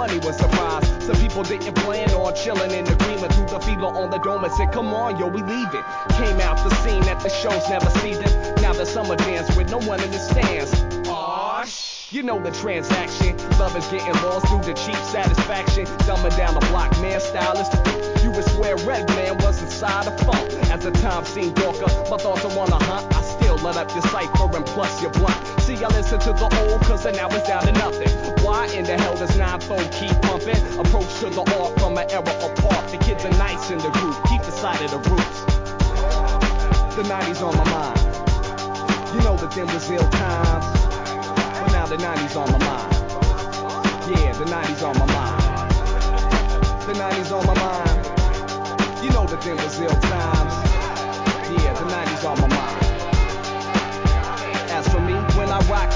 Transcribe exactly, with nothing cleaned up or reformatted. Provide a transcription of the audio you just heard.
money was surprised. Some people didn't plan on chilling in agreement. Threw the feeler on the dome and said, come on, yo, we leaving. Came out the scene at the shows, never seen them. Now the summer dance with no one in the stands. Aww, sh- you know the transaction. Love is getting lost through the cheap satisfaction. Dumbing down the block, man, stylist. You would swear Red Man was inside a funk. As the time seemed darker, my thoughts are on a hunt. I still let up your cipher and plus your blunt. See, I listen to the old, cause now it's down to nothing. Why in the hell does nine-fold keep pumping? Approach to the art from an era apart. The kids are nice in the group, keep the side of the roots. The nineties on my mind. You know that them was ill times, but now the nineties on my mind. Yeah, the nineties on my mind. The nineties on my mind. You know that them was ill times. Yeah, the nineties on my mind. As for me, when I rock